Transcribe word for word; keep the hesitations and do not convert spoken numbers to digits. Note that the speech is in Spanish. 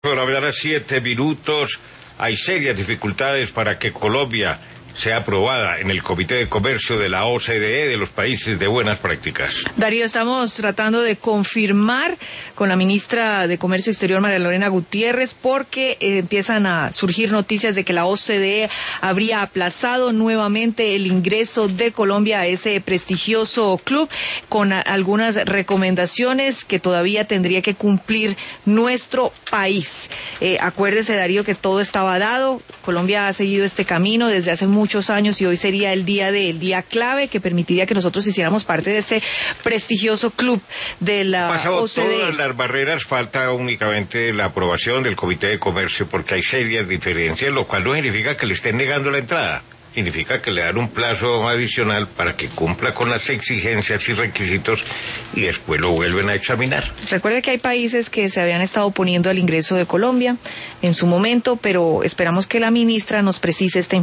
Por la mañana, siete minutos. Hay serias dificultades para que Colombia sea aprobada en el Comité de Comercio de la O C D E, de los países de buenas prácticas. Darío, estamos tratando de confirmar con la ministra de Comercio Exterior, María Lorena Gutiérrez, porque eh, empiezan a surgir noticias de que la O C D E habría aplazado nuevamente el ingreso de Colombia a ese prestigioso club, con a, algunas recomendaciones que todavía tendría que cumplir nuestro país. Eh, acuérdese, Darío, que todo estaba dado. Colombia ha seguido este camino desde hace mucho muchos años y hoy sería el día de el día clave que permitiría que nosotros hiciéramos parte de este prestigioso club de la Pasado O C D E. todas las barreras, falta únicamente la aprobación del Comité de Comercio, porque hay serias diferencias, lo cual no significa que le estén negando la entrada. Significa que le dan un plazo adicional para que cumpla con las exigencias y requisitos y después lo vuelven a examinar. Recuerde que hay países que se habían estado oponiendo al ingreso de Colombia en su momento, pero esperamos que la ministra nos precise esta información.